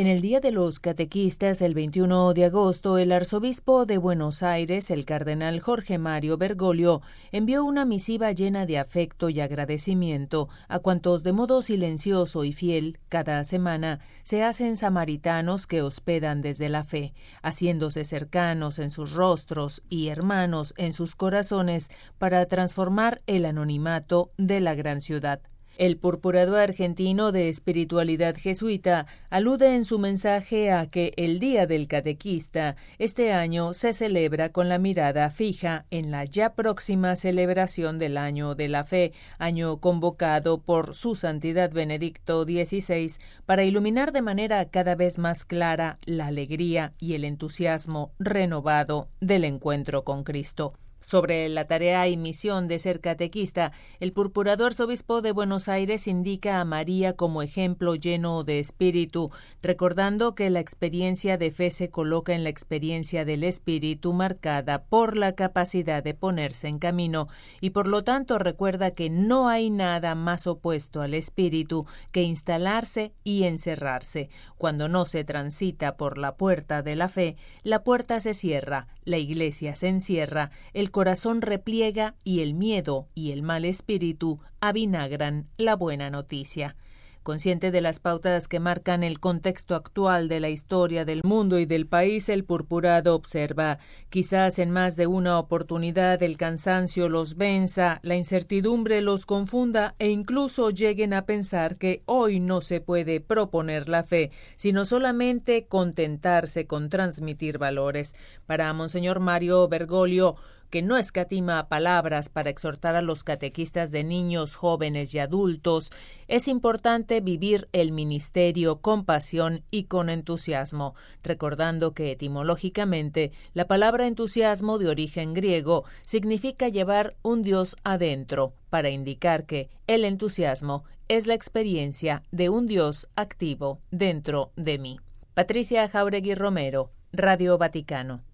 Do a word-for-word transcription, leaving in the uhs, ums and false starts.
En el Día de los Catequistas, el veintiuno de agosto, el arzobispo de Buenos Aires, el cardenal Jorge Mario Bergoglio, envió una misiva llena de afecto y agradecimiento a cuantos de modo silencioso y fiel, cada semana, se hacen samaritanos que hospedan desde la fe, haciéndose cercanos en sus rostros y hermanos en sus corazones para transformar el anonimato de la gran ciudad. El purpurado argentino de espiritualidad jesuita alude en su mensaje a que el Día del Catequista este año se celebra con la mirada fija en la ya próxima celebración del Año de la Fe, año convocado por su Santidad Benedicto dieciséis para iluminar de manera cada vez más clara la alegría y el entusiasmo renovado del encuentro con Cristo. Sobre la tarea y misión de ser catequista, el purpurado arzobispo de Buenos Aires indica a María como ejemplo lleno de espíritu, recordando que la experiencia de fe se coloca en la experiencia del espíritu marcada por la capacidad de ponerse en camino, y por lo tanto recuerda que no hay nada más opuesto al espíritu que instalarse y encerrarse. Cuando no se transita por la puerta de la fe, la puerta se cierra, la iglesia se encierra, el corazón repliega y el miedo y el mal espíritu avinagran la buena noticia. Consciente de las pautas que marcan el contexto actual de la historia del mundo y del país, el purpurado observa: quizás en más de una oportunidad el cansancio los venza, la incertidumbre los confunda e incluso lleguen a pensar que hoy no se puede proponer la fe, sino solamente contentarse con transmitir valores. Para Monseñor Mario Bergoglio, que no escatima palabras para exhortar a los catequistas de niños, jóvenes y adultos, es importante vivir el ministerio con pasión y con entusiasmo, recordando que etimológicamente la palabra entusiasmo, de origen griego, significa llevar un Dios adentro, para indicar que el entusiasmo es la experiencia de un Dios activo dentro de mí. Patricia Jauregui Romero, Radio Vaticano.